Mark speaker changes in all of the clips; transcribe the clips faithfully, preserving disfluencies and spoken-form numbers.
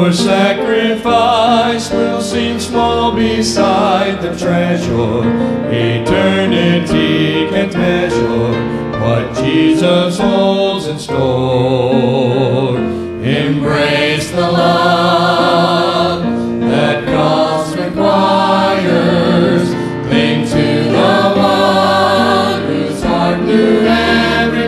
Speaker 1: Your sacrifice will seem small beside the treasure. Eternity can't measure what Jesus holds in store. Embrace the love that cost requires. Cling to the one whose heart knew every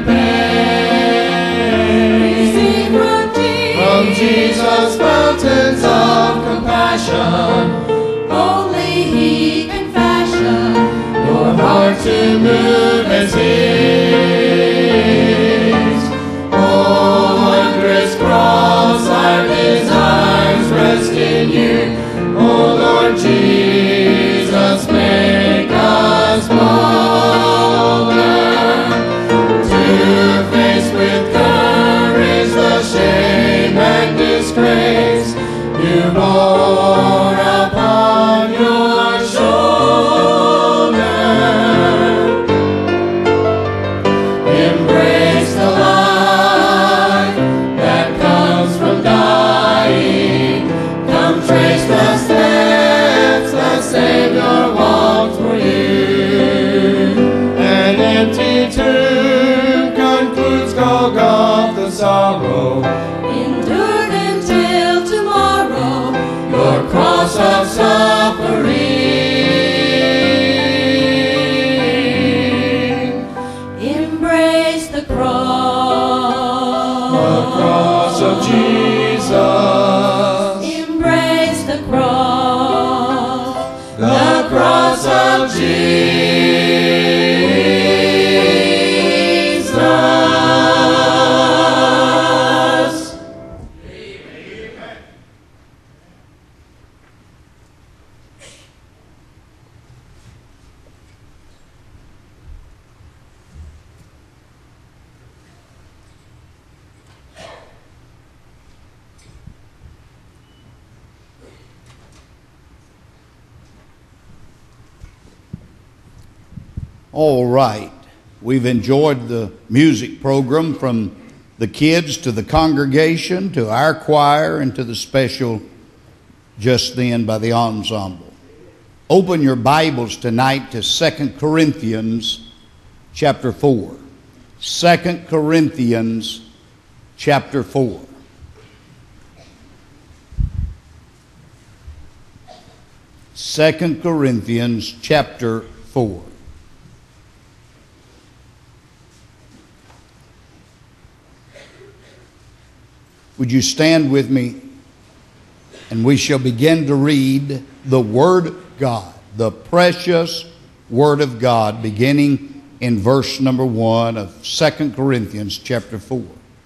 Speaker 1: pain.
Speaker 2: Receive from Jesus,
Speaker 1: from Jesus fountains of compassion.
Speaker 2: Only He can fashion
Speaker 1: Your heart to move as His. Oh, wondrous cross, our desires rest in you. Oh, Lord Jesus, make us bolder to face with courage the shame and disgrace you bore upon your shoulder. Embrace the life that comes from dying. Come trace the steps the Savior walked for you. An empty tomb concludes Golgotha's sorrow.
Speaker 2: endured until tomorrow.
Speaker 1: Your cross of suffering.
Speaker 2: Embrace the cross.
Speaker 1: The cross of Jesus.
Speaker 2: Embrace the cross.
Speaker 1: The cross of Jesus.
Speaker 3: All right. We've enjoyed the music program from the kids to the congregation to our choir and to the special just then by the ensemble. Open your Bibles tonight to Second Corinthians chapter four. Second Corinthians chapter four. Second Corinthians chapter four. Would you stand with me? And we shall begin to read the Word of God, the precious Word of God, beginning in verse number one of Second Corinthians chapter four.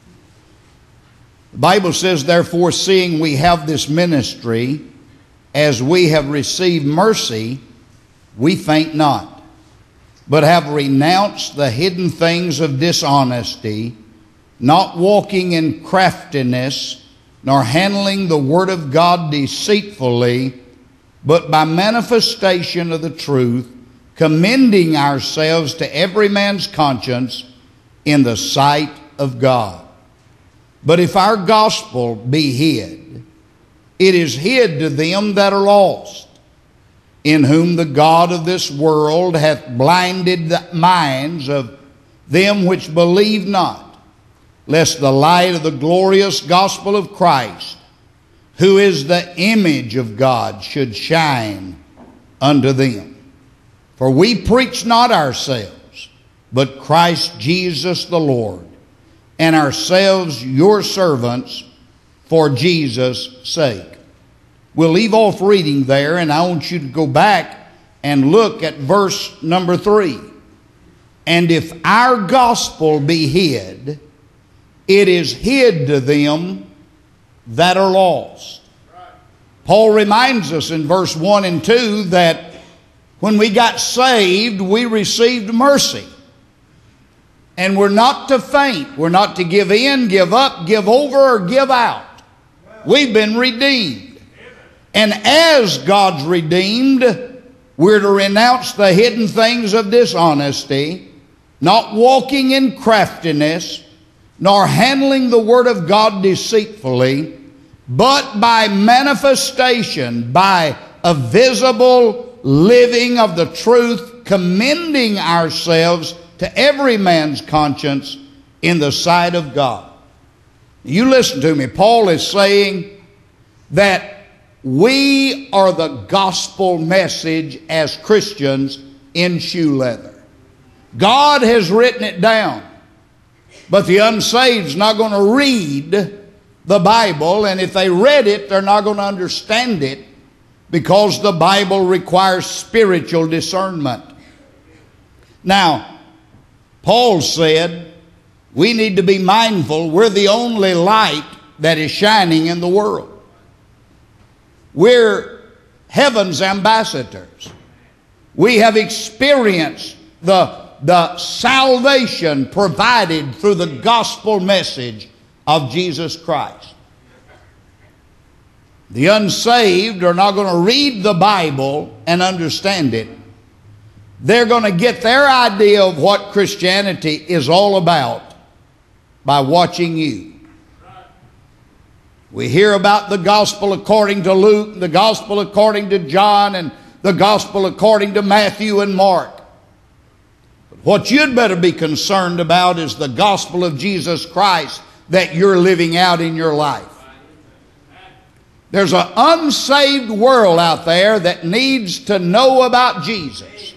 Speaker 3: The Bible says, therefore, seeing we have this ministry, as we have received mercy, we faint not, but have renounced the hidden things of dishonesty, not walking in craftiness, nor handling the word of God deceitfully, but by manifestation of the truth, commending ourselves to every man's conscience in the sight of God. But if our gospel be hid, it is hid to them that are lost, in whom the God of this world hath blinded the minds of them which believe not, lest the light of the glorious gospel of Christ, who is the image of God, should shine unto them. For we preach not ourselves, but Christ Jesus the Lord, and ourselves your servants for Jesus' sake. We'll leave off reading there, and I want you to go back and look at verse number three. And if our gospel be hid, it is hid to them that are lost. Paul reminds us in verse one and two that when we got saved, we received mercy. And we're not to faint. We're not to give in, give up, give over, or give out. We've been redeemed. And as God's redeemed, we're to renounce the hidden things of dishonesty, not walking in craftiness, nor handling the word of God deceitfully, but by manifestation, by a visible living of the truth, commending ourselves to every man's conscience in the sight of God. You listen to me. Paul is saying that we are the gospel message as Christians in shoe leather. God has written it down, but the unsaved's not going to read the Bible, and if they read it, they're not going to understand it, because the Bible requires spiritual discernment. Now, Paul said we need to be mindful we're the only light that is shining in the world. We're heaven's ambassadors. We have experienced the, the salvation provided through the gospel message of Jesus Christ. The unsaved are not going to read the Bible and understand it. They're going to get their idea of what Christianity is all about by watching you. We hear about the gospel according to Luke, the gospel according to John, and the gospel according to Matthew and Mark. But what you'd better be concerned about is the gospel of Jesus Christ that you're living out in your life. There's an unsaved world out there that needs to know about Jesus.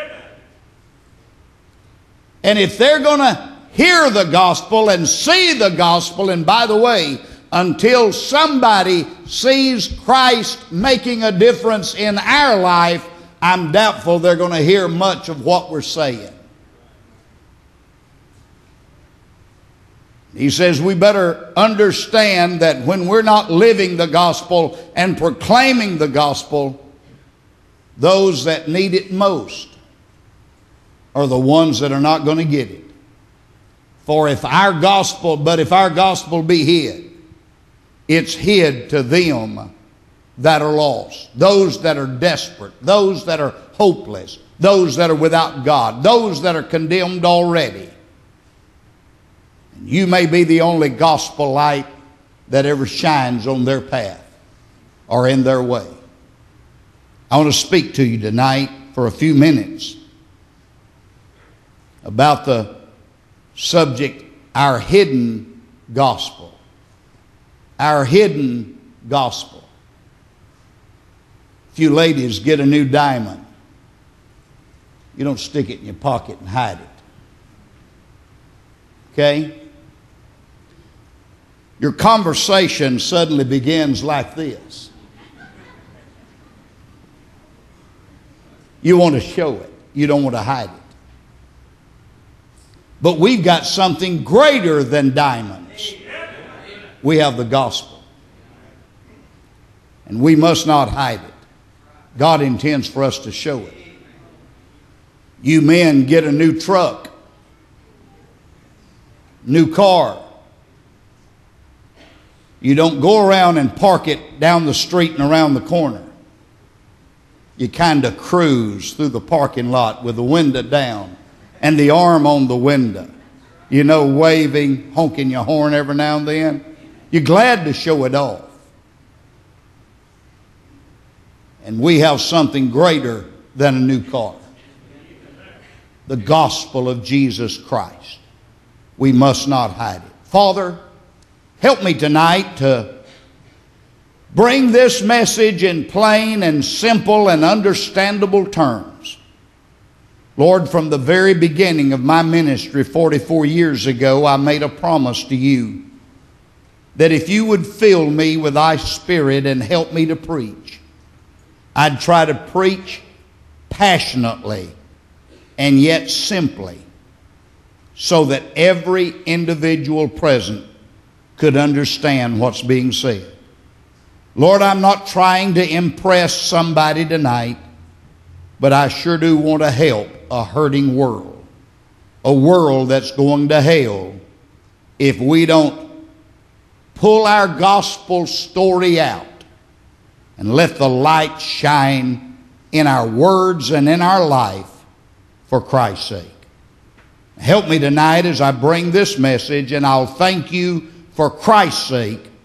Speaker 3: And if they're going to hear the gospel and see the gospel, and by the way, until somebody sees Christ making a difference in our life, I'm doubtful they're going to hear much of what we're saying. He says we better understand that when we're not living the gospel and proclaiming the gospel, those that need it most are the ones that are not going to get it. For if our gospel, but if our gospel be hid, it's hid to them that are lost, those that are desperate, those that are hopeless, those that are without God, those that are condemned already. And you may be the only gospel light that ever shines on their path or in their way. I want to speak to you tonight for a few minutes about the subject, our hidden gospel. Our hidden gospel. If you ladies get a new diamond, you don't stick it in your pocket and hide it. Okay? Your conversation suddenly begins like this. You want to show it. You don't want to hide it. But we've got something greater than diamonds. We have the gospel. And we must not hide it. God intends for us to show it. You men get a new truck, new car. You don't go around and park it down the street and around the corner. You kind of cruise through the parking lot with the window down and the arm on the window. You know, waving, honking your horn every now and then. You're glad to show it off. And we have something greater than a new car. The gospel of Jesus Christ. We must not hide it. Father, help me tonight to bring this message in plain and simple and understandable terms. Lord, from the very beginning of my ministry forty-four years ago, I made a promise to you that if you would fill me with thy Spirit and help me to preach, I'd try to preach passionately and yet simply, so that every individual present could understand what's being said. Lord, I'm not trying to impress somebody tonight, but I sure do want to help a hurting world, a world that's going to hell if we don't pull our gospel story out and let the light shine in our words and in our life for Christ's sake. Help me tonight as I bring this message, and I'll thank you for Christ's sake for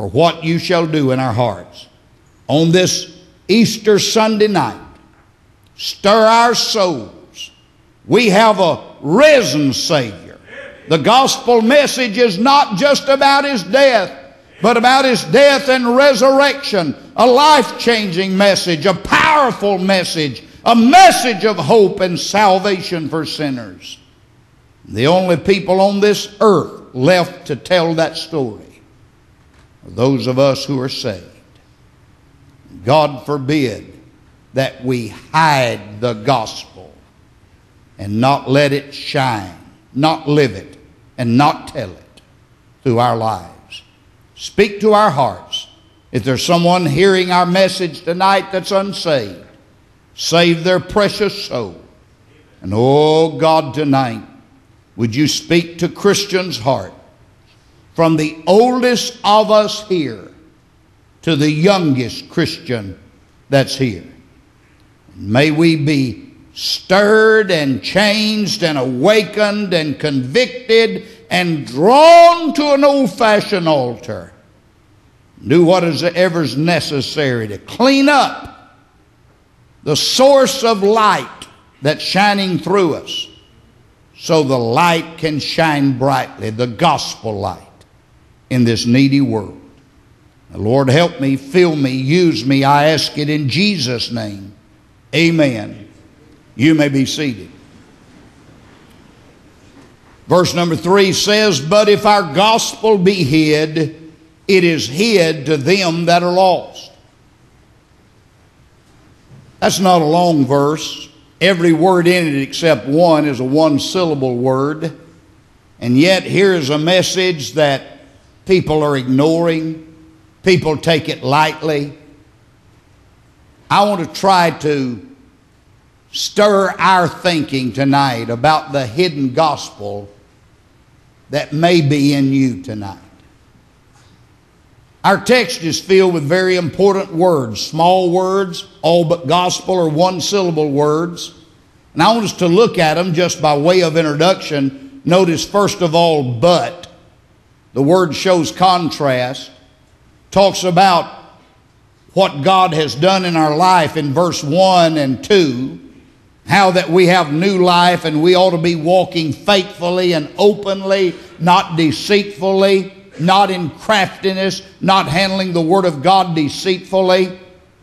Speaker 3: for what you shall do in our hearts. On this Easter Sunday night, stir our souls. We have a risen Savior. The gospel message is not just about His death, but about His death and resurrection. A life-changing message, a powerful message, a message of hope and salvation for sinners. The only people on this earth left to tell that story are those of us who are saved. God forbid that we hide the gospel and not let it shine, not live it, and not tell it through our lives. Speak to our hearts. If there's someone hearing our message tonight that's unsaved, save their precious soul. And oh God, tonight, would you speak to Christians' heart, from the oldest of us here to the youngest Christian that's here. May we be stirred and changed and awakened and convicted and drawn to an old-fashioned altar. Do what is ever is necessary to clean up the source of light that's shining through us, so the light can shine brightly, the gospel light, in this needy world. Lord, help me, fill me, use me. I ask it in Jesus' name. Amen. You may be seated. Verse number three says, but if our gospel be hid, it is hid to them that are lost. That's not a long verse. Every word in it except one is a one-syllable word. And yet here is a message that people are ignoring. People take it lightly. I want to try to stir our thinking tonight about the hidden gospel that may be in you tonight. Our text is filled with very important words, small words, all but gospel or one-syllable words. And I want us to look at them just by way of introduction. Notice first of all, but. The word shows contrast. Talks about what God has done in our life in verse one and two. How that we have new life and we ought to be walking faithfully and openly, not deceitfully, not in craftiness, not handling the Word of God deceitfully.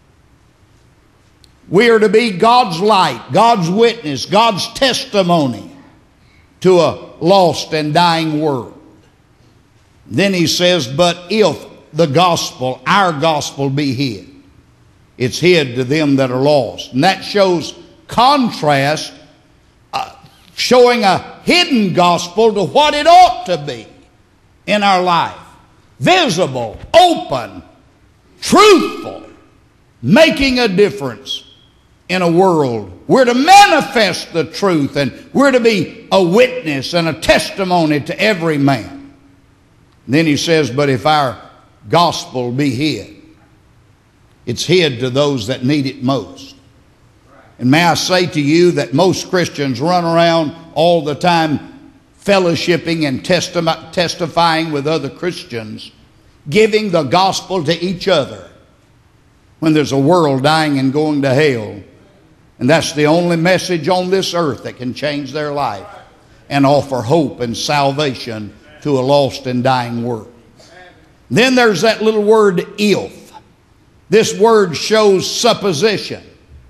Speaker 3: We are to be God's light, God's witness, God's testimony to a lost and dying world. Then he says, but if the gospel, our gospel, be hid, it's hid to them that are lost. And that shows contrast, uh, showing a hidden gospel to what it ought to be in our life. Visible, open, truthful, making a difference in a world. We're to manifest the truth, and we're to be a witness and a testimony to every man. And then he says, but if our gospel be hid, it's hid to those that need it most. And may I say to you that most Christians run around all the time fellowshipping and testi- testifying with other Christians, giving the gospel to each other, when there's a world dying and going to hell. And that's the only message on this earth that can change their life and offer hope and salvation to a lost and dying world. Then there's that little word if. This word shows supposition.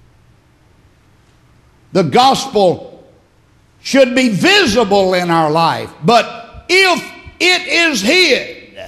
Speaker 3: The gospel should be visible in our life, but if it is hid,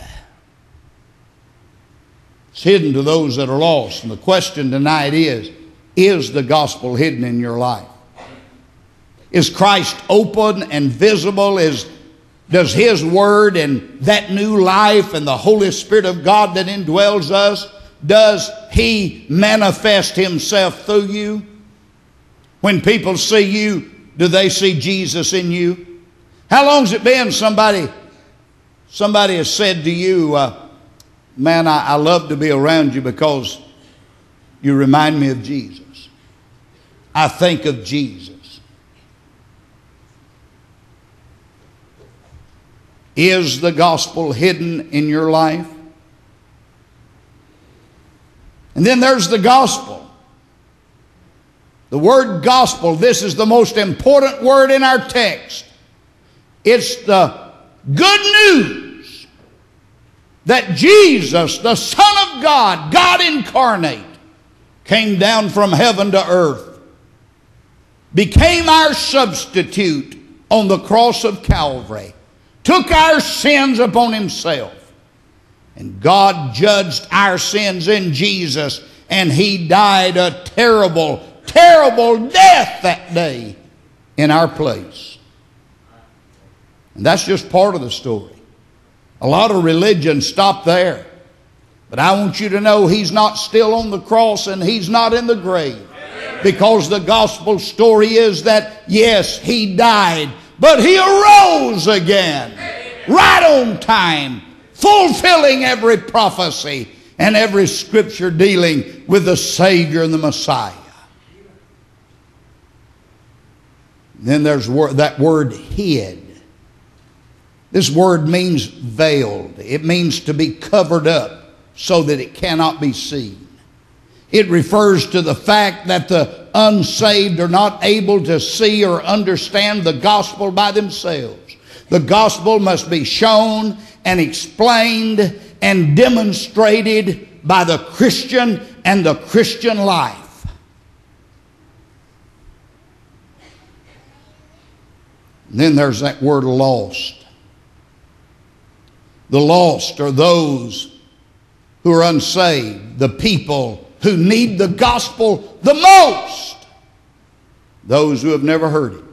Speaker 3: it's hidden to those that are lost. And the question tonight is, is the gospel hidden in your life? Is Christ open and visible? Is, does His Word and that new life and the Holy Spirit of God that indwells us, does He manifest Himself through you? When people see you, do they see Jesus in you? How long's it been somebody, somebody has said to you, uh, man, I, I love to be around you because you remind me of Jesus. I think of Jesus. Is the gospel hidden in your life? And then there's the gospel. The word gospel, this is the most important word in our text. It's the good news that Jesus, the Son of God, God incarnate, came down from heaven to earth, became our substitute on the cross of Calvary, took our sins upon himself, and God judged our sins in Jesus, and he died a terrible, terrible death that day in our place. And that's just part of the story. A lot of religions stop there. But I want you to know he's not still on the cross and he's not in the grave. Because the gospel story is that, yes, he died, but he arose again. Right on time, fulfilling every prophecy and every scripture dealing with the Savior and the Messiah. Then there's that word hid. This word means veiled. It means to be covered up so that it cannot be seen. It refers to the fact that the unsaved are not able to see or understand the gospel by themselves. The gospel must be shown and explained and demonstrated by the Christian and the Christian life. And then there's that word lost. The lost are those who are unsaved, the people who need the gospel the most, those who have never heard it.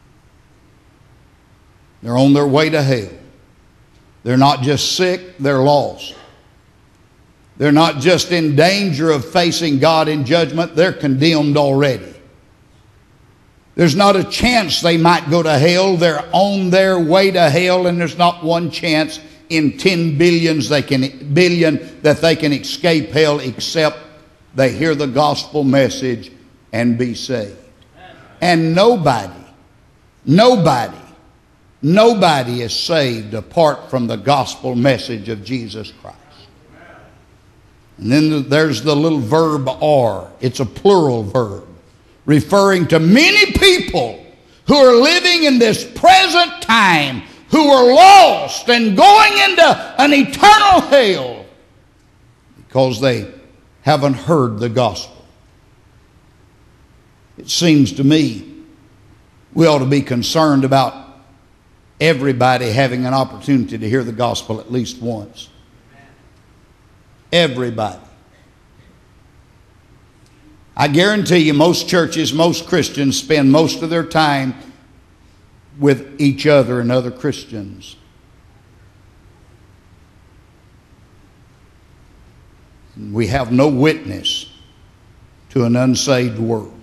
Speaker 3: They're on their way to hell. They're not just sick, they're lost. They're not just in danger of facing God in judgment, they're condemned already. There's not a chance they might go to hell. They're on their way to hell, and there's not one chance in ten billions they can, billion that they can escape hell except they hear the gospel message and be saved. And nobody, nobody, nobody is saved apart from the gospel message of Jesus Christ. And then there's the little verb are. It's a plural verb, referring to many people who are living in this present time, who are lost and going into an eternal hell because they haven't heard the gospel. It seems to me we ought to be concerned about everybody having an opportunity to hear the gospel at least once. Everybody. I guarantee you most churches, most Christians spend most of their time with each other and other Christians. We have no witness to an unsaved world.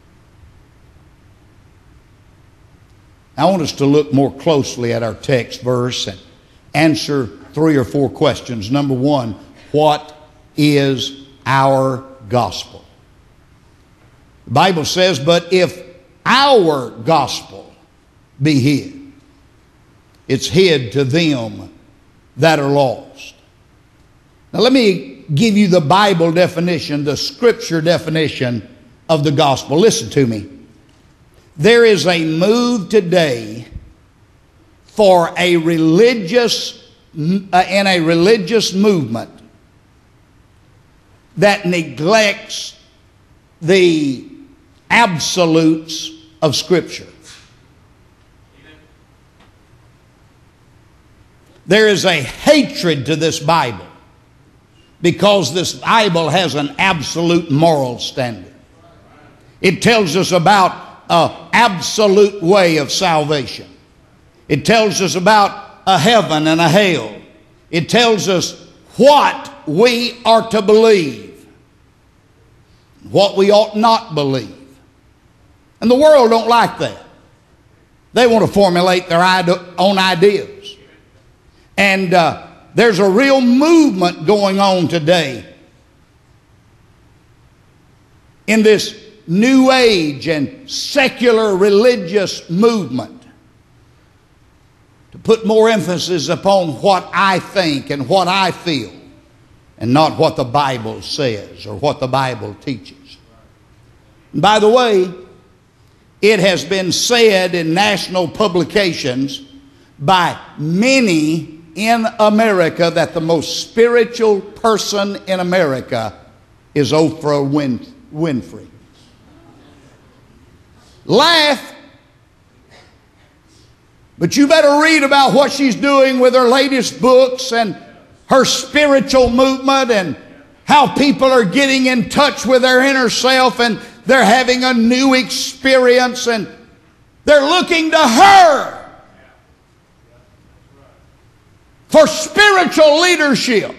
Speaker 3: I want us to look more closely at our text verse and answer three or four questions. Number one, what is our gospel? The Bible says, but if our gospel be hid, it's hid to them that are lost. Now let me give you the Bible definition, the scripture definition of the gospel. Listen to me. There is a move today for a religious, uh, in a religious movement that neglects the absolutes of Scripture. There is a hatred to this Bible because this Bible has an absolute moral standard. It tells us about an absolute way of salvation. It tells us about a heaven and a hell. It tells us what we are to believe, what we ought not believe. And the world don't like that. They want to formulate their own ideas. And uh, there's a real movement going on today in this New Age and secular religious movement to put more emphasis upon what I think and what I feel and not what the Bible says or what the Bible teaches. And by the way, it has been said in national publications by many in America that the most spiritual person in America is Oprah Win- Winfrey. Laugh, but you better read about what she's doing with her latest books and her spiritual movement and how people are getting in touch with their inner self and they're having a new experience and they're looking to her for spiritual leadership.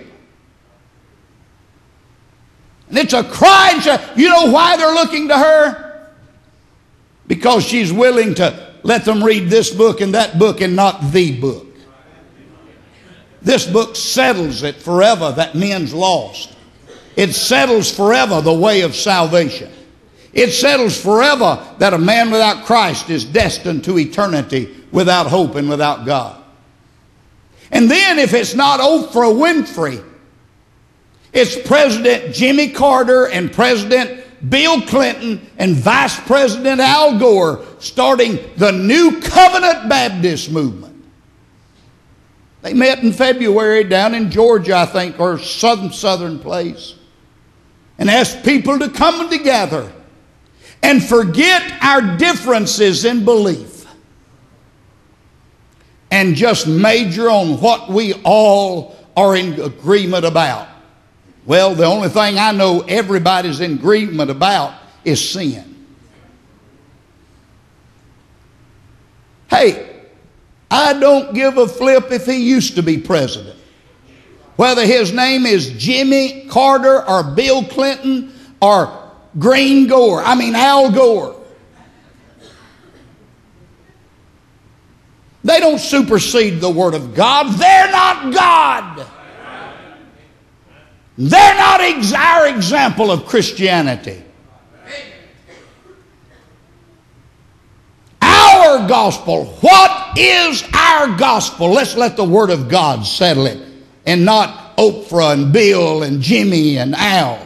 Speaker 3: And it's a cry. You know why they're looking to her? Because she's willing to let them read this book and that book and not the book. This book settles it forever that men's lost. It settles forever the way of salvation. It settles forever that a man without Christ is destined to eternity without hope and without God. And then if it's not Oprah Winfrey, it's President Jimmy Carter and President Bill Clinton and Vice President Al Gore starting the New Covenant Baptist movement. They met in February down in Georgia, I think, or some southern place, and asked people to come together and forget our differences in belief and just major on what we all are in agreement about. Well, the only thing I know everybody's in agreement about is sin. Hey, I don't give a flip if he used to be president. Whether his name is Jimmy Carter or Bill Clinton or Green Gore, I mean Al Gore. They don't supersede the Word of God. They're not God. They're not ex- our example of Christianity. Our gospel. What is our gospel? Let's let the Word of God settle it, and not Oprah and Bill and Jimmy and Al.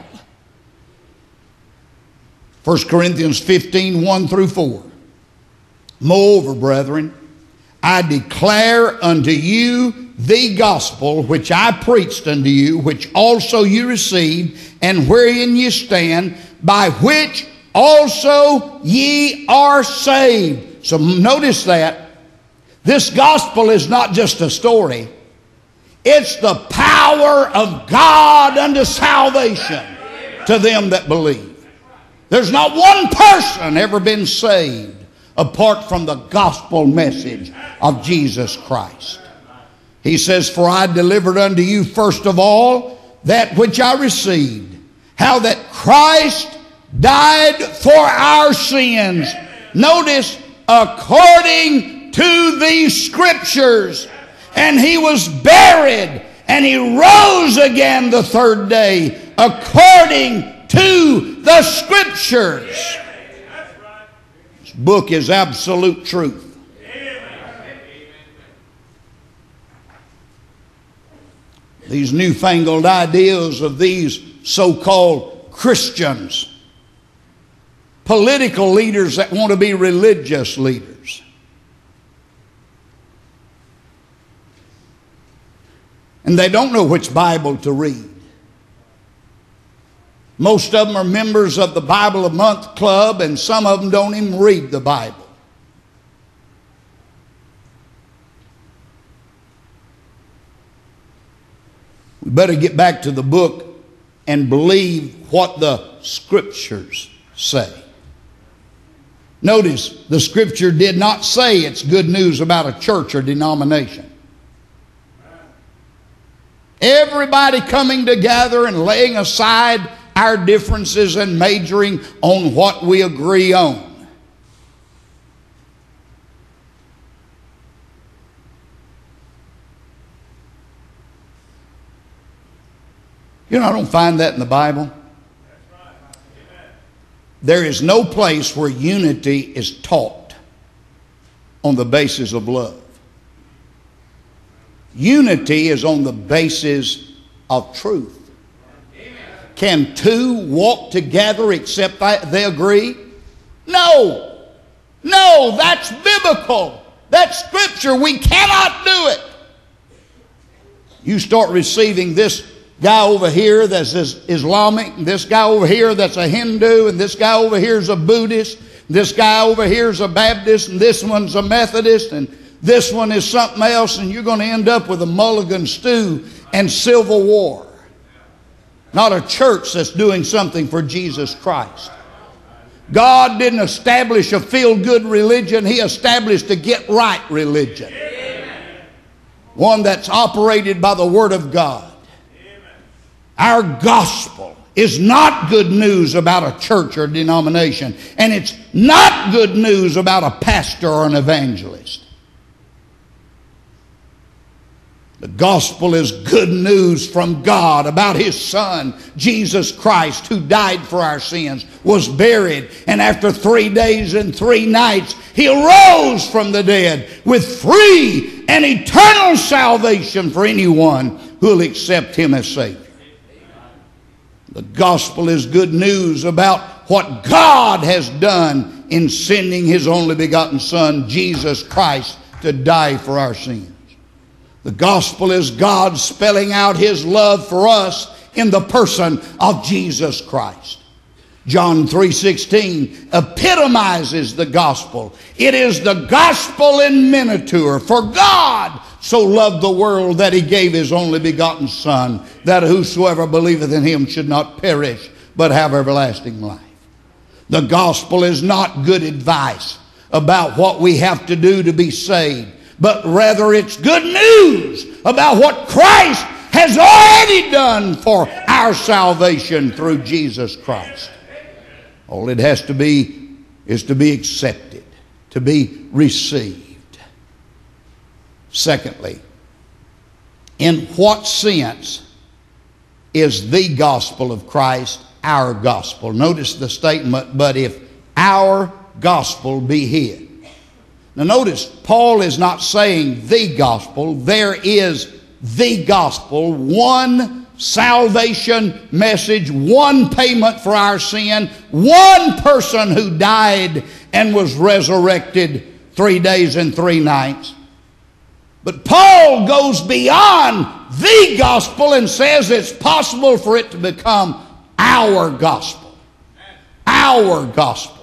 Speaker 3: First Corinthians fifteen, one through four. Moreover, brethren, I declare unto you the gospel which I preached unto you, which also you received, and wherein ye stand, by which also ye are saved. So notice that this gospel is not just a story. It's the power of God unto salvation to them that believe. There's not one person ever been saved apart from the gospel message of Jesus Christ. He says, for I delivered unto you first of all that which I received, how that Christ died for our sins. Notice, according to these scriptures, and he was buried, and he rose again the third day, according to the scriptures. This book is absolute truth. These newfangled ideas of these so-called Christians, political leaders that want to be religious leaders. And they don't know which Bible to read. Most of them are members of the Bible a Month Club, and some of them don't even read the Bible. We better get back to the book and believe what the scriptures say. Notice, the scripture did not say it's good news about a church or denomination. Everybody coming together and laying aside our differences and majoring on what we agree on. You know, I don't find that in the Bible. There is no place where unity is taught on the basis of love. Unity is on the basis of truth. can two walk together except they agree? No. No, that's biblical. That's Scripture. We cannot do it. You start receiving this guy over here that's Islamic, and this guy over here that's a Hindu, and this guy over here is a Buddhist, and this guy over here is a Baptist, and this one's a Methodist, and this one is something else, and you're going to end up with a mulligan stew and civil war. Not a church that's doing something for Jesus Christ. God didn't establish a feel-good religion. He established a get-right religion. One that's operated by the Word of God. Our gospel is not good news about a church or denomination. And it's not good news about a pastor or an evangelist. The gospel is good news from God about His Son, Jesus Christ, who died for our sins, was buried, and after three days and three nights, He arose from the dead with free and eternal salvation for anyone who will accept Him as Savior. The gospel is good news about what God has done in sending His only begotten Son, Jesus Christ, to die for our sins. The gospel is God spelling out His love for us in the person of Jesus Christ. John three sixteen epitomizes the gospel. It is the gospel in miniature. For God so loved the world that He gave His only begotten Son, that whosoever believeth in Him should not perish, but have everlasting life. The gospel is not good advice about what we have to do to be saved, but rather it's good news about what Christ has already done for our salvation through Jesus Christ. All it has to be is to be accepted, to be received. Secondly, in what sense is the gospel of Christ our gospel? Notice the statement, but if our gospel be hid. Now notice, Paul is not saying the gospel. There is the gospel, one salvation message, one payment for our sin, one person who died and was resurrected three days and three nights. But Paul goes beyond the gospel and says it's possible for it to become our gospel. Our gospel.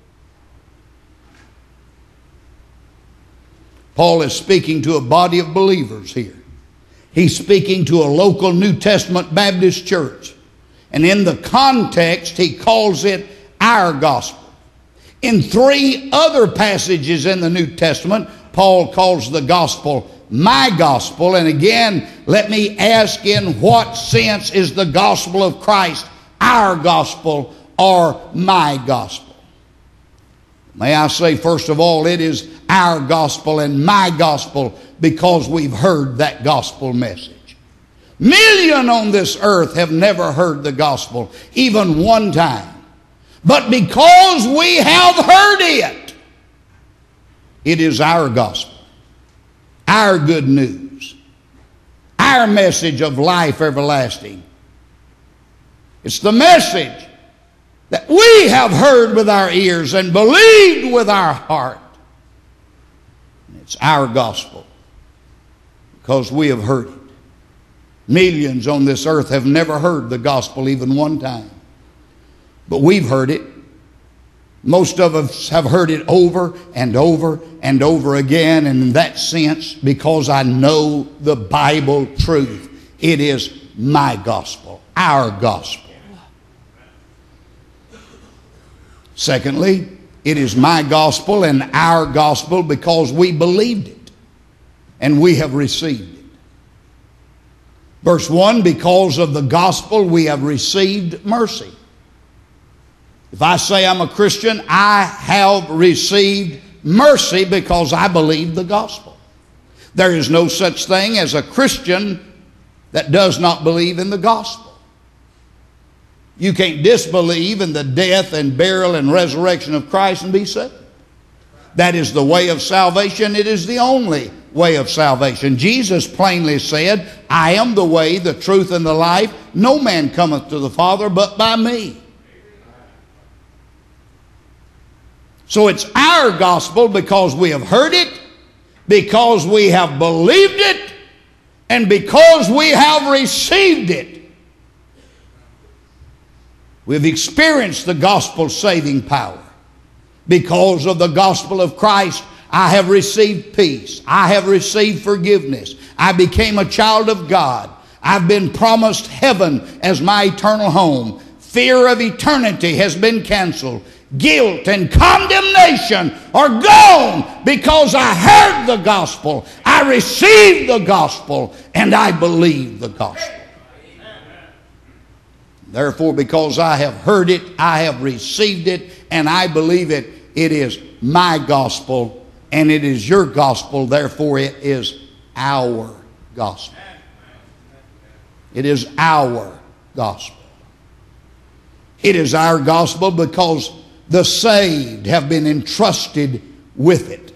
Speaker 3: Paul is speaking to a body of believers here. He's speaking to a local New Testament Baptist church. And in the context, he calls it our gospel. In three other passages in the New Testament, Paul calls the gospel my gospel. And again, let me ask, in what sense is the gospel of Christ our gospel or my gospel? May I say, first of all, it is our gospel and my gospel because we've heard that gospel message. Million on this earth have never heard the gospel, even one time. But because we have heard it, it is our gospel, our good news, our message of life everlasting. It's the message that we have heard with our ears and believed with our heart. It's our gospel because we have heard it. Millions on this earth have never heard the gospel even one time. But we've heard it. Most of us have heard it over and over and over again. And in that sense, because I know the Bible truth, it is my gospel, our gospel. Secondly, it is my gospel and our gospel because we believed it and we have received it. Verse one, because of the gospel we have received mercy. If I say I'm a Christian, I have received mercy because I believe the gospel. There is no such thing as a Christian that does not believe in the gospel. You can't disbelieve in the death and burial and resurrection of Christ and be saved. that is the way of salvation. It is the only way of salvation. Jesus plainly said, I am the way, the truth, and the life. No man cometh to the Father but by me. So it's our gospel because we have heard it, because we have believed it, and because we have received it. We've experienced the gospel's saving power. Because of the gospel of Christ, I have received peace. I have received forgiveness. I became a child of God. I've been promised heaven as my eternal home. Fear of eternity has been canceled. Guilt and condemnation are gone because I heard the gospel, I received the gospel, and I believe the gospel. Therefore, because I have heard it, I have received it, and I believe it, it is my gospel, and it is your gospel. Therefore, it is our gospel. It is our gospel. It is our gospel because the saved have been entrusted with it.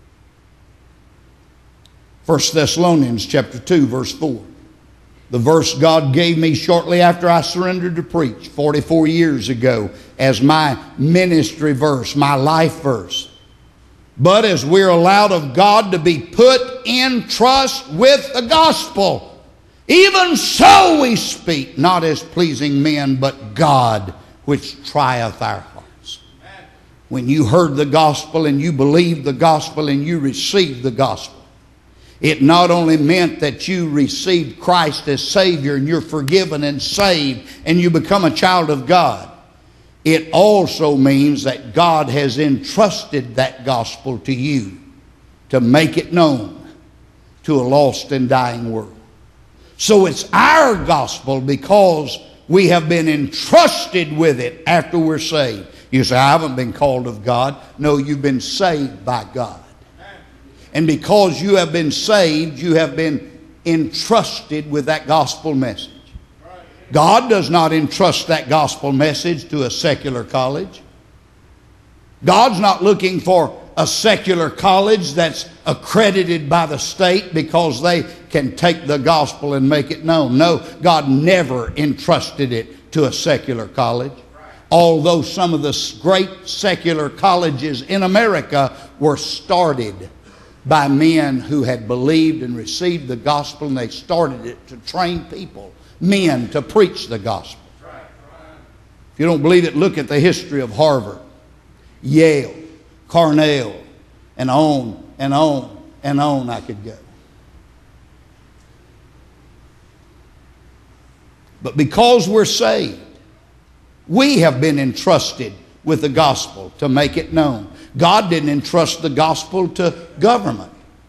Speaker 3: First Thessalonians chapter two, verse four. The verse God gave me shortly after I surrendered to preach forty-four years ago as my ministry verse, my life verse. But as we're allowed of God to be put in trust with the gospel, even so we speak, not as pleasing men, but God, which trieth our hearts. When you heard the gospel and you believed the gospel and you received the gospel, it not only meant that you received Christ as Savior and you're forgiven and saved and you become a child of God. It also means that God has entrusted that gospel to you to make it known to a lost and dying world. So it's our gospel because we have been entrusted with it after we're saved. You say, I haven't been called of God. No, you've been saved by God. And because you have been saved, you have been entrusted with that gospel message. God does not entrust that gospel message to a secular college. God's not looking for a secular college that's accredited by the state because they can take the gospel and make it known. No, God never entrusted it to a secular college. Although some of the great secular colleges in America were started by men who had believed and received the gospel, and they started it to train people, men, to preach the gospel. If you don't believe it, look at the history of Harvard, Yale, Cornell, and on and on and on I could go. But because we're saved, we have been entrusted with the gospel to make it known. God didn't entrust the gospel to government.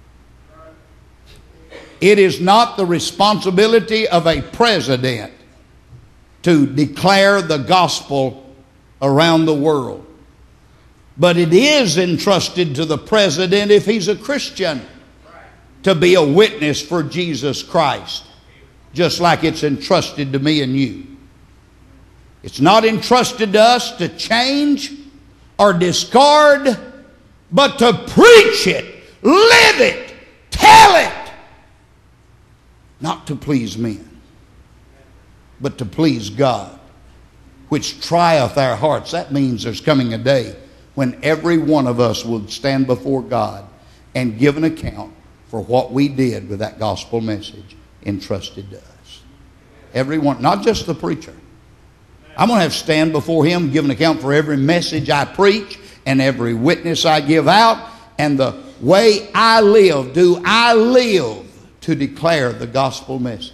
Speaker 3: It is not the responsibility of a president to declare the gospel around the world. But it is entrusted to the president, if he's a Christian, to be a witness for Jesus Christ, just like it's entrusted to me and you. It's not entrusted to us to change or discard, but to preach it, live it, tell it. Not to please men, but to please God, which trieth our hearts. That means there's coming a day when every one of us will stand before God and give an account for what we did with that gospel message entrusted to us. Everyone, not just the preacher. I'm going to have to stand before Him, give an account for every message I preach and every witness I give out, and the way I live. Do I live to declare the gospel message?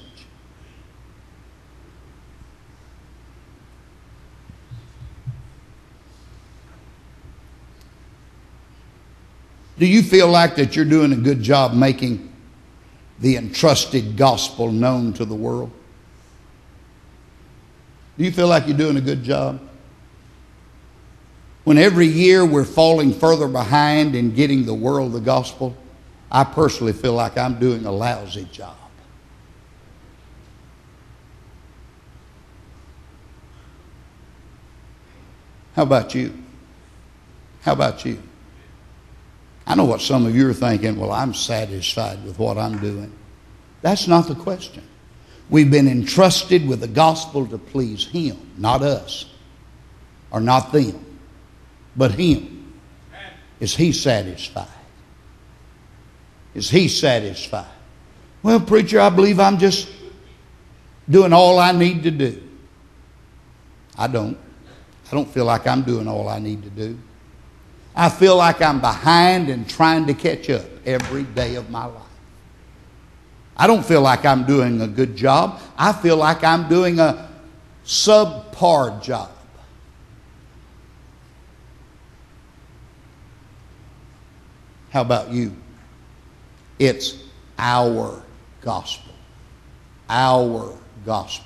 Speaker 3: Do you feel like that you're doing a good job making the entrusted gospel known to the world? Do you feel like you're doing a good job? When every year we're falling further behind in getting the world the gospel, I personally feel like I'm doing a lousy job. How about you? How about you? I know what some of you are thinking. Well, I'm satisfied with what I'm doing. That's not the question. We've been entrusted with the gospel to please Him, not us, or not them, but Him. Is He satisfied? Is He satisfied? Well, preacher, I believe I'm just doing all I need to do. I don't. I don't feel like I'm doing all I need to do. I feel like I'm behind and trying to catch up every day of my life. I don't feel like I'm doing a good job. I feel like I'm doing a subpar job. How about you? It's our gospel. Our gospel.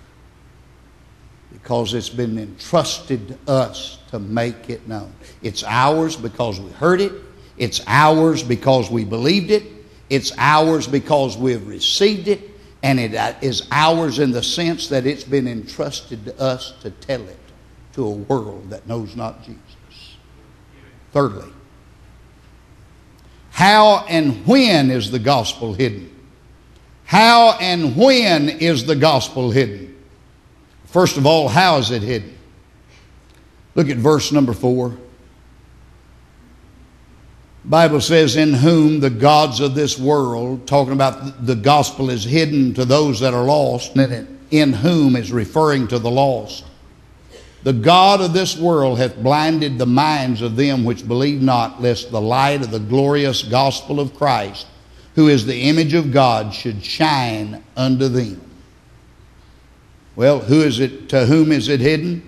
Speaker 3: Because it's been entrusted to us to make it known. It's ours because we heard it. It's ours because we believed it. It's ours because we've received it. And it is ours in the sense that it's been entrusted to us to tell it to a world that knows not Jesus. Thirdly, how and when is the gospel hidden? How and when is the gospel hidden? First of all, how is it hidden? Look at verse number four. The Bible says, in whom the gods of this world, talking about the gospel is hidden to those that are lost, and in whom is referring to the lost. The God of this world hath blinded the minds of them which believe not, lest the light of the glorious gospel of Christ, who is the image of God, should shine unto them. Well, who is it? To whom is it hidden?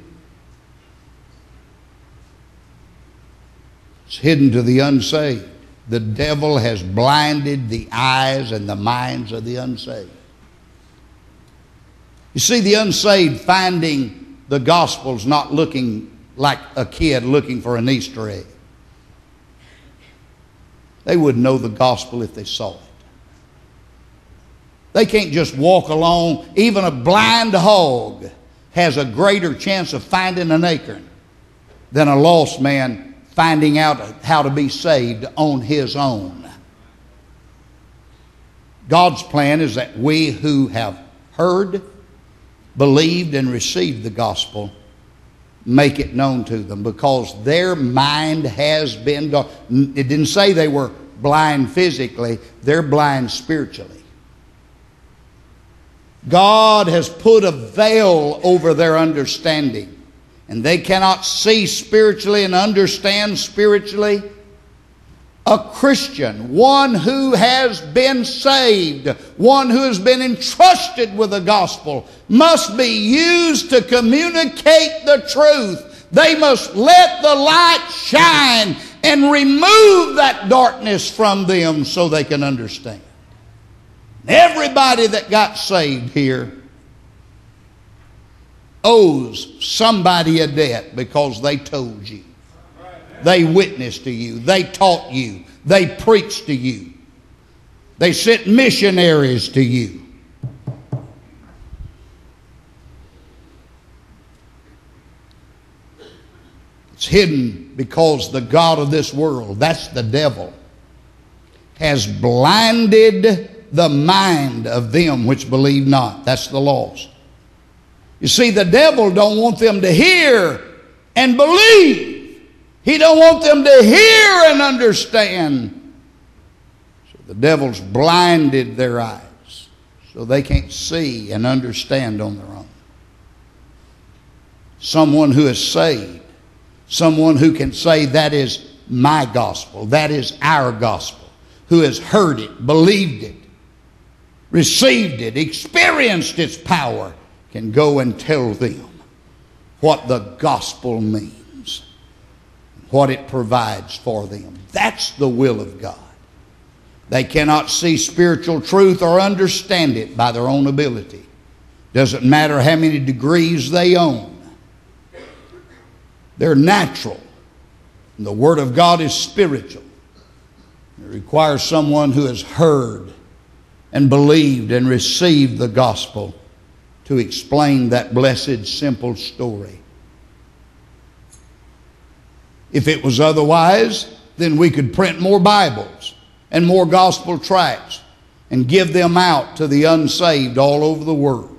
Speaker 3: It's hidden to the unsaved. The devil has blinded the eyes and the minds of the unsaved. You see, the unsaved finding the gospel's not looking like a kid looking for an Easter egg. They wouldn't know the gospel if they saw it. They can't just walk along. Even a blind hog has a greater chance of finding an acorn than a lost man finding out how to be saved on his own. God's plan is that we who have heard, believed, and received the gospel make it known to them, because their mind has been dark. It didn't say they were blind physically, they're blind spiritually. God has put a veil over their understanding, and they cannot see spiritually and understand spiritually. A Christian, one who has been saved, one who has been entrusted with the gospel, must be used to communicate the truth. They must let the light shine and remove that darkness from them so they can understand. Everybody that got saved here owes somebody a debt because they told you. They witnessed to you. They taught you. They preached to you. They sent missionaries to you. It's hidden because the god of this world, that's the devil, has blinded the mind of them which believe not. That's the lost. You see, the devil don't want them to hear and believe. He don't want them to hear and understand. So the devil's blinded their eyes so they can't see and understand on their own. Someone who is saved, someone who can say that is my gospel, that is our gospel, who has heard it, believed it, received it, experienced its power, can go and tell them what the gospel means, what it provides for them. That's the will of God. They cannot see spiritual truth or understand it by their own ability. Doesn't matter how many degrees they own. They're natural. And the Word of God is spiritual. It requires someone who has heard and believed and received the gospel to explain that blessed, simple story. If it was otherwise, then we could print more Bibles and more gospel tracts and give them out to the unsaved all over the world.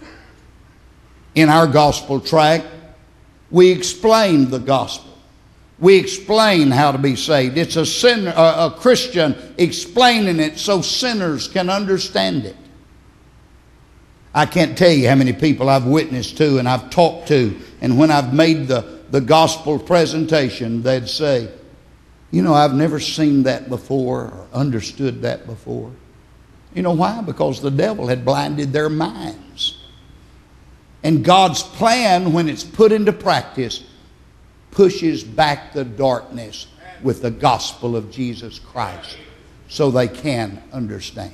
Speaker 3: In our gospel tract, we explain the gospel. We explain how to be saved. It's a sinner, a Christian explaining it so sinners can understand it. I can't tell you how many people I've witnessed to and I've talked to, and when I've made the, the gospel presentation, they'd say, you know, I've never seen that before or understood that before. You know why? Because the devil had blinded their minds. And God's plan, when it's put into practice, pushes back the darkness with the gospel of Jesus Christ so they can understand.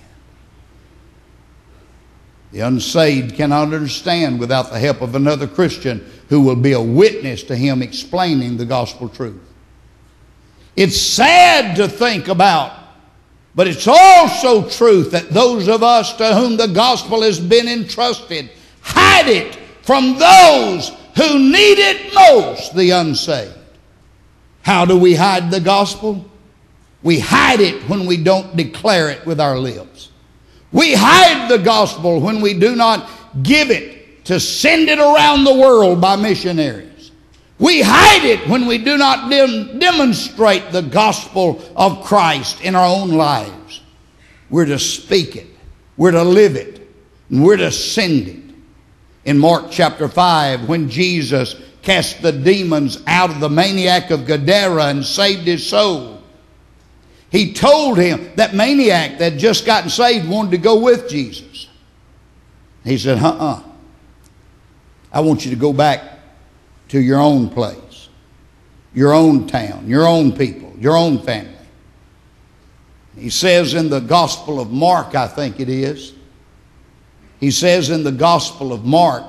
Speaker 3: The unsaved cannot understand without the help of another Christian who will be a witness to him explaining the gospel truth. It's sad to think about, but it's also truth that those of us to whom the gospel has been entrusted hide it from those who need it most, the unsaved. How do we hide the gospel? We hide it when we don't declare it with our lips. We hide the gospel when we do not give it to send it around the world by missionaries. We hide it when we do not dem- demonstrate the gospel of Christ in our own lives. We're to speak it. We're to live it. And we're to send it. In Mark chapter five, when Jesus cast the demons out of the maniac of Gadara and saved his soul, he told him, that maniac that had just gotten saved wanted to go with Jesus. He said, uh-uh. I want you to go back to your own place, your own town, your own people, your own family. He says in the Gospel of Mark, I think it is, he says in the Gospel of Mark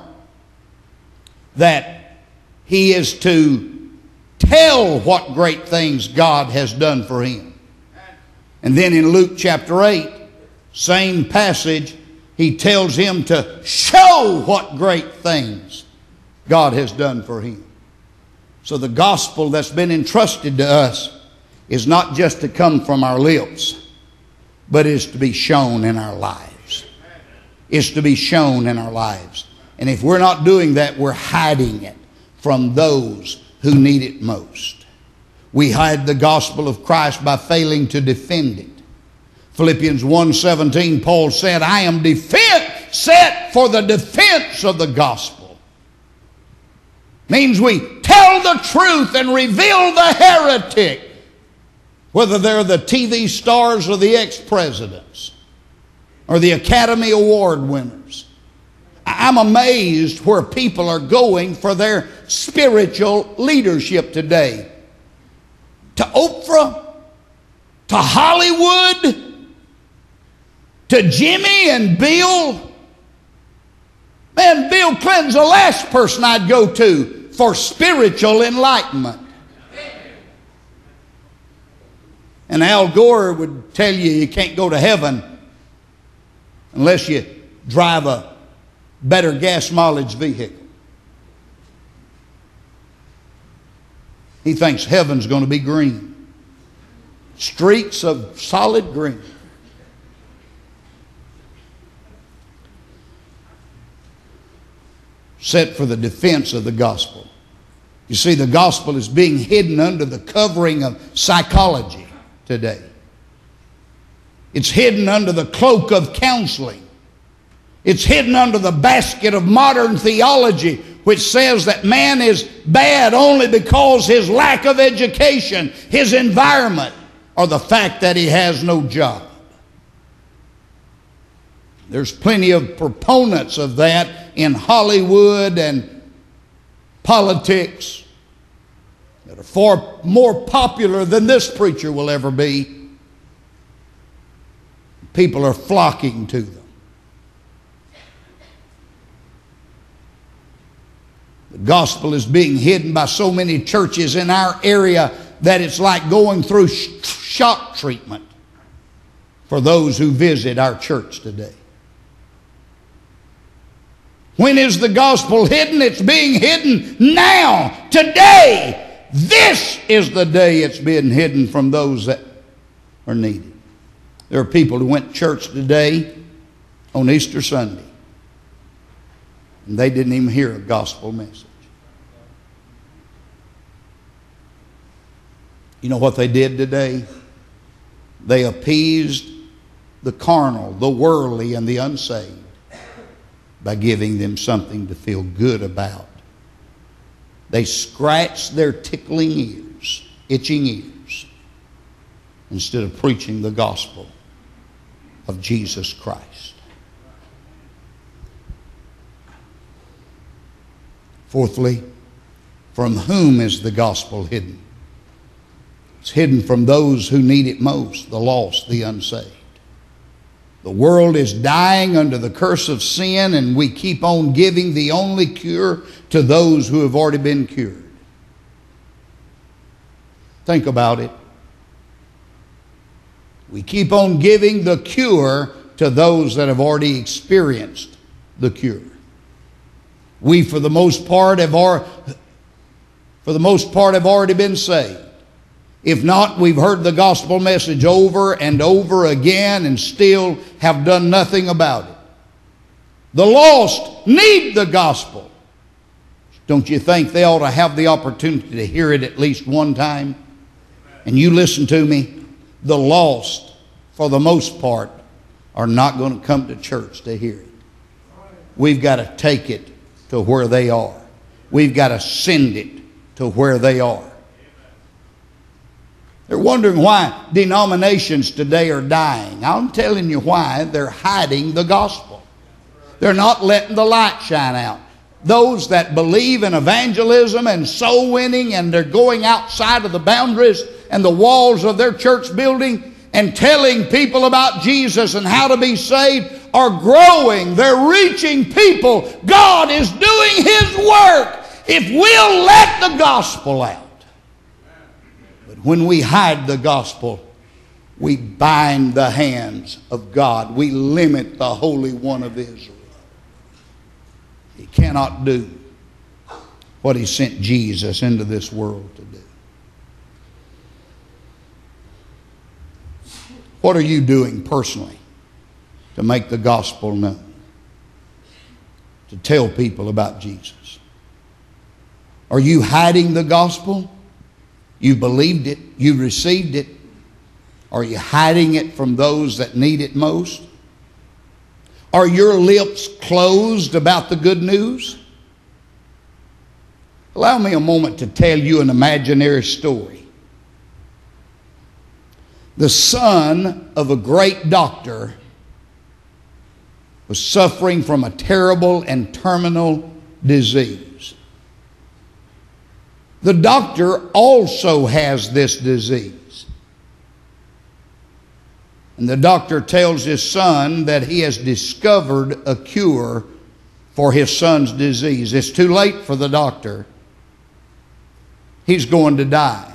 Speaker 3: that he is to tell what great things God has done for him. And then in Luke chapter eight, same passage, he tells him to show what great things God has done for him. So the gospel that's been entrusted to us is not just to come from our lips, but is to be shown in our lives. It's to be shown in our lives. And if we're not doing that, we're hiding it from those who need it most. We hide the gospel of Christ by failing to defend it. Philippians one seventeen, Paul said, I am defense, set for the defense of the gospel. Means we tell the truth and reveal the heretic, whether they're the T V stars or the ex-presidents or the Academy Award winners. I'm amazed where people are going for their spiritual leadership today. To Oprah, to Hollywood, to Jimmy and Bill. Man, Bill Clinton's the last person I'd go to for spiritual enlightenment. And Al Gore would tell you you can't go to heaven unless you drive a better gas mileage vehicle. He thinks heaven's going to be green. Streets of solid green. Set for the defense of the gospel. You see, the gospel is being hidden under the covering of psychology today. It's hidden under the cloak of counseling. It's hidden under the basket of modern theology, which says that man is bad only because his lack of education, his environment, or the fact that he has no job. There's plenty of proponents of that in Hollywood and politics that are far more popular than this preacher will ever be. People are flocking to them. The gospel is being hidden by so many churches in our area that it's like going through shock treatment for those who visit our church today. When is the gospel hidden? It's being hidden now, today, This is the day it's being hidden from those that are needed. There are people who went to church today on Easter Sunday, and they didn't even hear a gospel message. You know what they did today? They appeased the carnal, the worldly, and the unsaved by giving them something to feel good about. They scratched their tickling ears, itching ears, instead of preaching the gospel of Jesus Christ. Fourthly, from whom is the gospel hidden? It's hidden from those who need it most, the lost, the unsaved. The world is dying under the curse of sin, and we keep on giving the only cure to those who have already been cured. Think about it. We keep on giving the cure to those that have already experienced the cure. We, for the most part, have already, for the most part, have already been saved. If not, we've heard the gospel message over and over again and still have done nothing about it. The lost need the gospel. Don't you think they ought to have the opportunity to hear it at least one time? And you listen to me, the lost, for the most part, are not going to come to church to hear it. We've got to take it to where they are. We've got to send it to where they are. They're wondering why denominations today are dying. I'm telling you why. They're hiding the gospel. They're not letting the light shine out. Those that believe in evangelism and soul winning, and they're going outside of the boundaries and the walls of their church building and telling people about Jesus and how to be saved, are growing. They're reaching people. God is doing His work if we'll let the gospel out. When we hide the gospel, we bind the hands of God. We limit the Holy One of Israel. He cannot do what He sent Jesus into this world to do. What are you doing personally to make the gospel known? To tell people about Jesus? Are you hiding the gospel? You believed it. You received it. Are you hiding it from those that need it most? Are your lips closed about the good news? Allow me a moment to tell you an imaginary story. The son of a great doctor was suffering from a terrible and terminal disease. The doctor also has this disease. And the doctor tells his son that he has discovered a cure for his son's disease. It's too late for the doctor. He's going to die.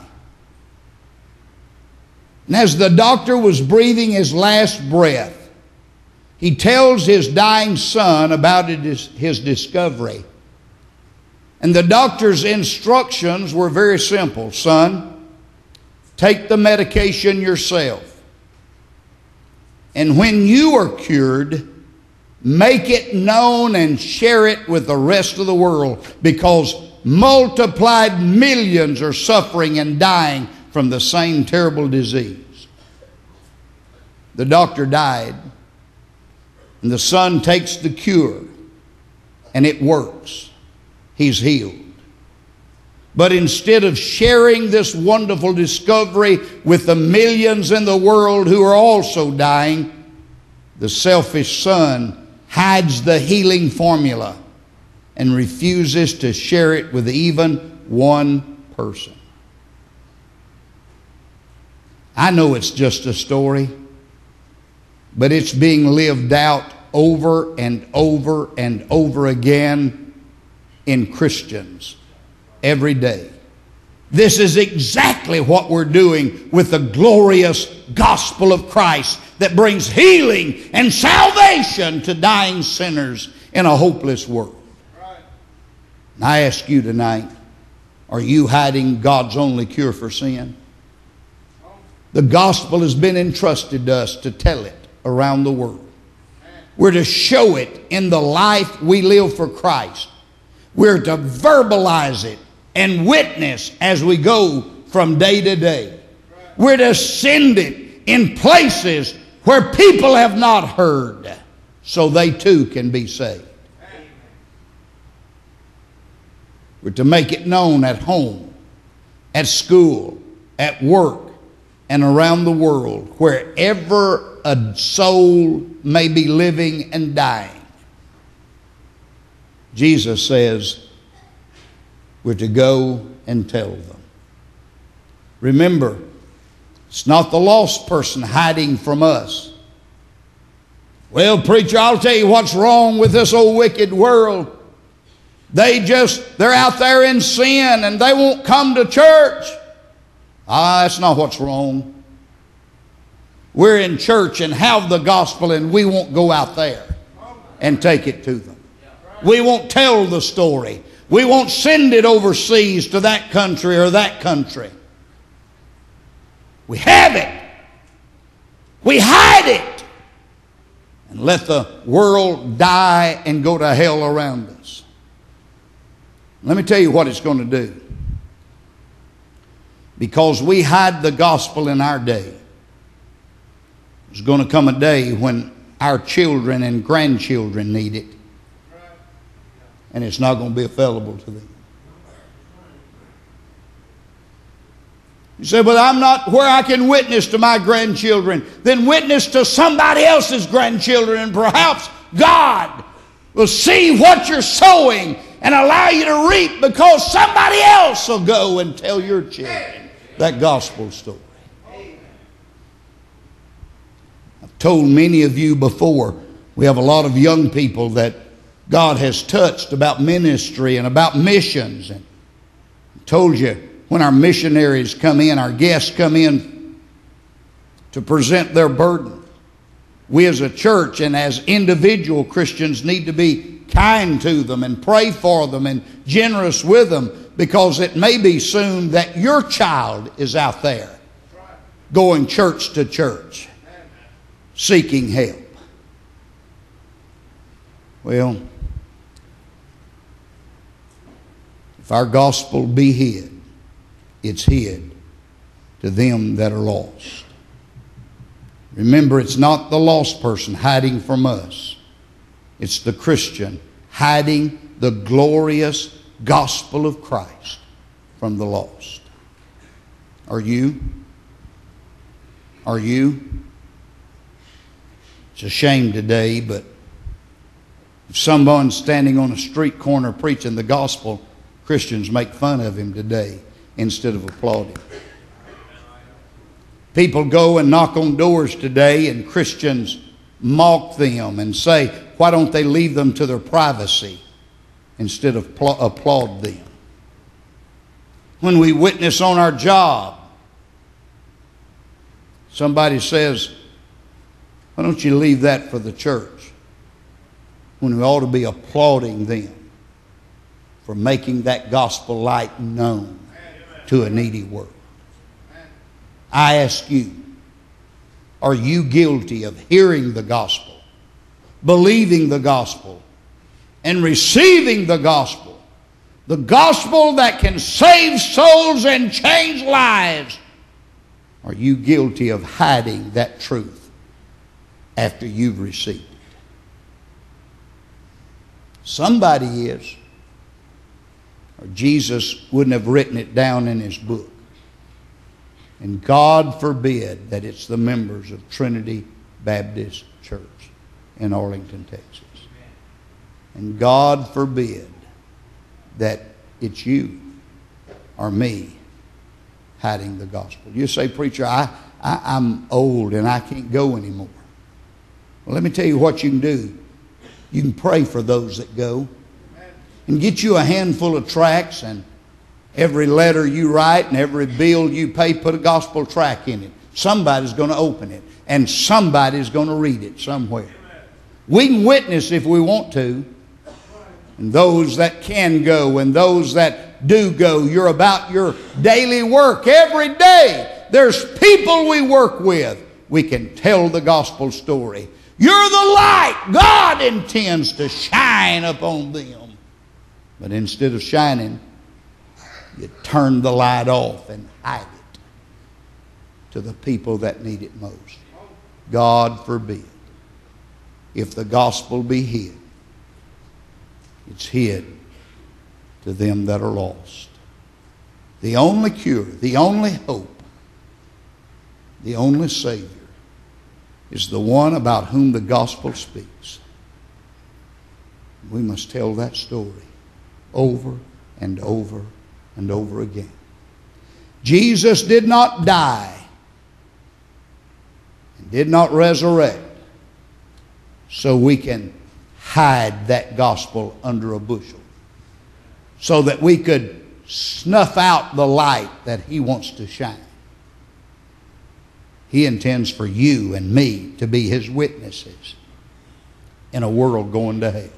Speaker 3: And as the doctor was breathing his last breath, he tells his dying son about his discovery. And the doctor's instructions were very simple. Son, take the medication yourself. And when you are cured, make it known and share it with the rest of the world, because multiplied millions are suffering and dying from the same terrible disease. The doctor died, and the son takes the cure, and it works. He's healed. But instead of sharing this wonderful discovery with the millions in the world who are also dying, the selfish son hides the healing formula and refuses to share it with even one person. I know it's just a story, but it's being lived out over and over and over again in Christians every day. This is exactly what we're doing with the glorious gospel of Christ that brings healing and salvation to dying sinners in a hopeless world. And I ask you tonight, Are you hiding God's only cure for sin? The gospel has been entrusted to us to tell it around the world. We're to show it in the life we live for Christ. We're to verbalize it and witness as we go from day to day. We're to send it in places where people have not heard, so they too can be saved. We're to make it known at home, at school, at work, and around the world, wherever a soul may be living and dying. Jesus says we're to go and tell them. Remember, it's not the lost person hiding from us. Well, preacher, I'll tell you what's wrong with this old wicked world. They just, they're out there in sin and they won't come to church. Ah, that's not what's wrong. We're in church and have the gospel and we won't go out there and take it to them. We won't tell the story. We won't send it overseas to that country or that country. We have it. We hide it. And let the world die and go to hell around us. Let me tell you what it's going to do. Because we hide the gospel in our day, there's going to come a day when our children and grandchildren need it. And it's not going to be available to them. You say, but I'm not where I can witness to my grandchildren. Then witness to somebody else's grandchildren, and perhaps God will see what you're sowing and allow you to reap, because somebody else will go and tell your children that gospel story. I've told many of you before, we have a lot of young people that God has touched about ministry and about missions. And I told you, when our missionaries come in, our guests come in to present their burden, we as a church and as individual Christians need to be kind to them and pray for them and generous with them, because it may be soon that your child is out there going church to church seeking help. Well, if our gospel be hid, it's hid to them that are lost. Remember, it's not the lost person hiding from us. It's the Christian hiding the glorious gospel of Christ from the lost. Are you? Are you? It's a shame today, but if someone's standing on a street corner preaching the gospel, Christians make fun of him today instead of applauding. People go and knock on doors today and Christians mock them and say, why don't they leave them to their privacy instead of pl- applaud them? When we witness on our job, somebody says, why don't you leave that for the church? When we ought to be applauding them for making that gospel light known to a needy world. I ask you, are you guilty of hearing the gospel, believing the gospel, and receiving the gospel? The gospel that can save souls and change lives. Are you guilty of hiding that truth after you've received it? Somebody is, or Jesus wouldn't have written it down in his book. And God forbid that it's the members of Trinity Baptist Church in Arlington, Texas. And God forbid that it's you or me hiding the gospel. You say, preacher, I, I, I'm old and I can't go anymore. Well, let me tell you what you can do. You can pray for those that go. And get you a handful of tracts, and every letter you write and every bill you pay, put a gospel tract in it. Somebody's going to open it, and somebody's going to read it somewhere. We can witness if we want to. And those that can go and those that do go. You're about your daily work. Every day there's people we work with. We can tell the gospel story. You're the light God intends to shine upon them. But instead of shining, you turn the light off and hide it to the people that need it most. God forbid. If the gospel be hid, it's hid to them that are lost. The only cure, the only hope, the only Savior is the one about whom the gospel speaks. We must tell that story over and over and over again. Jesus did not die and did not resurrect so we can hide that gospel under a bushel, so that we could snuff out the light that He wants to shine. He intends for you and me to be His witnesses in a world going to hell.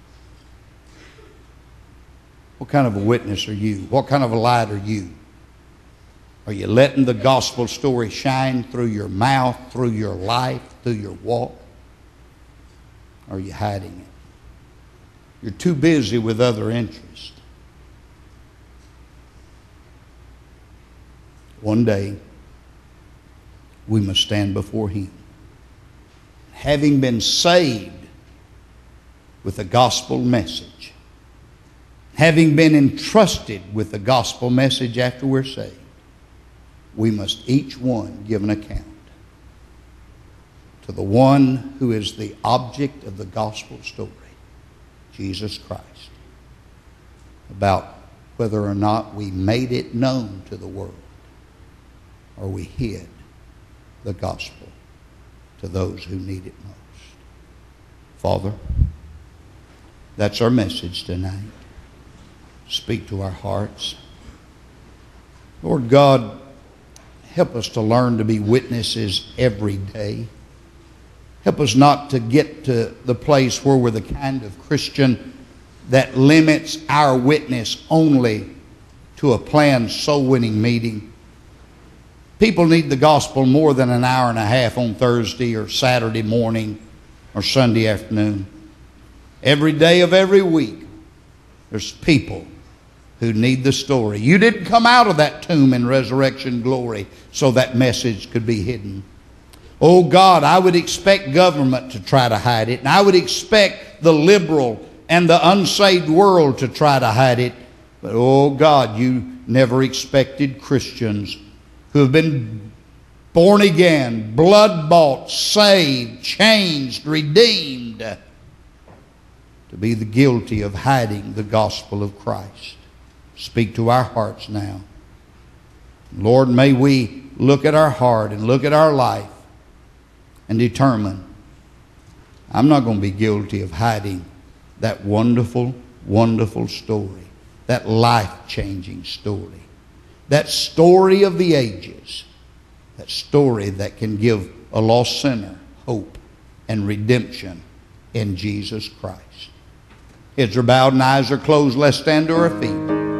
Speaker 3: What kind of a witness are you? What kind of a light are you? Are you letting the gospel story shine through your mouth, through your life, through your walk? Or are you hiding it? You're too busy with other interests. One day, we must stand before Him. Having been saved with the gospel message, having been entrusted with the gospel message after we're saved, we must each one give an account to the one who is the object of the gospel story, Jesus Christ, about whether or not we made it known to the world or we hid the gospel to those who need it most. Father, that's our message tonight. Speak to our hearts. Lord God, help us to learn to be witnesses every day. Help us not to get to the place where we're the kind of Christian that limits our witness only to a planned soul-winning meeting. People need the gospel more than an hour and a half on Thursday or Saturday morning or Sunday afternoon. Every day of every week, there's people who need the story. You didn't come out of that tomb in resurrection glory so that message could be hidden. Oh God, I would expect government to try to hide it, and I would expect the liberal and the unsaved world to try to hide it. But oh God, you never expected Christians who have been born again, blood-bought, saved, changed, redeemed, to be the guilty of hiding the gospel of Christ. Speak to our hearts now. Lord, may we look at our heart and look at our life and determine, I'm not going to be guilty of hiding that wonderful, wonderful story, that life-changing story. That story of the ages, that story that can give a lost sinner hope and redemption in Jesus Christ. Heads are bowed and eyes are closed. Let's stand to our feet.